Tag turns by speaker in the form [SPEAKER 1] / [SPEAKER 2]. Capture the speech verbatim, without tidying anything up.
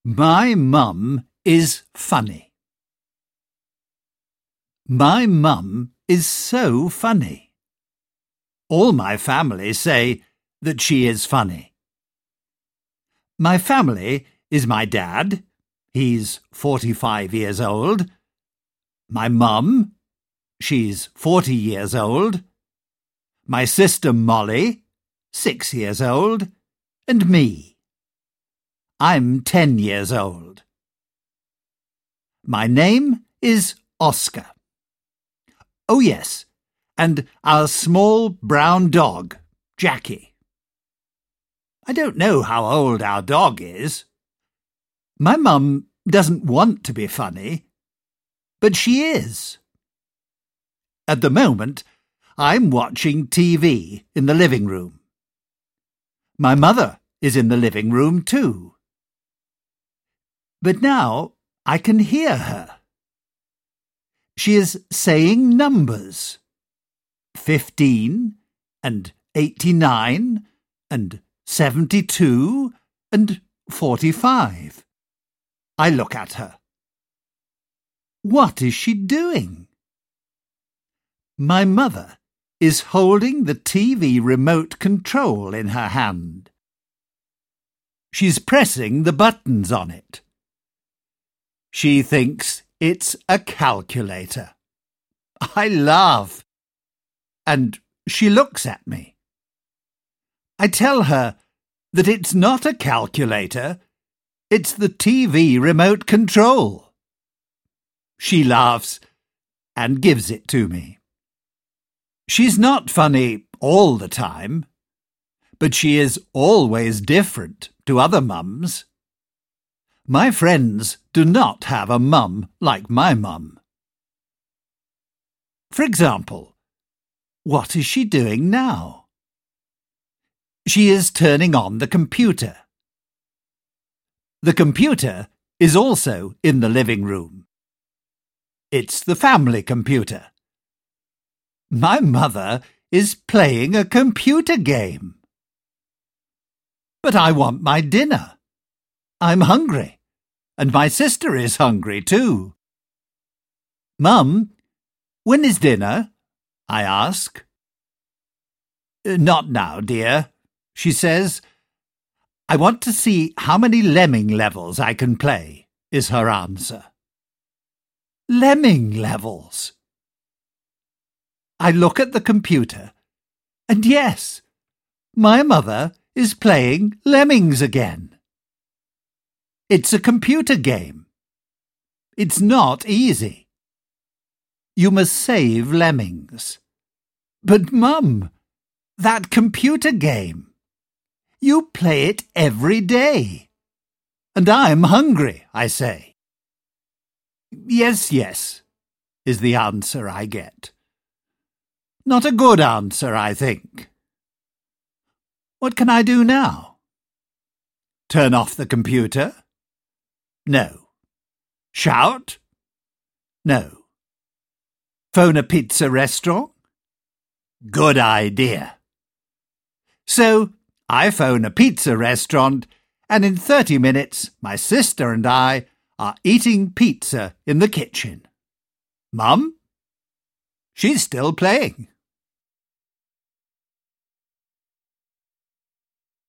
[SPEAKER 1] My mum is funny. My mum is so funny. All my family say that she is funny. My family is my dad, he's forty-five years old, my mum, she's forty years old, my sister Molly, six years old, and me. I'm ten years old. My name is Oscar. Oh yes, and our small brown dog, Jackie. I don't know how old our dog is. My mum doesn't want to be funny, but she is. At the moment, I'm watching T V in the living room. My mother is in the living room too. But now I can hear her. She is saying numbers. Fifteen, and eighty-nine, and seventy-two, and forty-five. I look at her. What is she doing? My mother is holding the T V remote control in her hand. She's pressing the buttons on it. She thinks it's a calculator. I laugh, and she looks at me. I tell her that it's not a calculator, it's the T V remote control. She laughs and gives it to me. She's not funny all the time, but she is always different to other mums. My friends do not have a mum like my mum. For example, what is she doing now? She is turning on the computer. The computer is also in the living room. It's the family computer. My mother is playing a computer game. But I want my dinner. I'm hungry. And my sister is hungry too. Mum, when is dinner? I ask. Not now, dear, she says. I want to see how many lemming levels I can play, is her answer. Lemming levels? I look at the computer, and yes, my mother is playing lemmings again. It's a computer game. It's not easy. You must save lemmings. But, Mum, that computer game, you play it every day. And I'm hungry, I say. Yes, yes, is the answer I get. Not a good answer, I think. What can I do now? Turn off the computer? No. Shout? No. Phone a pizza restaurant? Good idea. So I phone a pizza restaurant, and in thirty minutes my sister and I are eating pizza in the kitchen. Mum? She's still playing.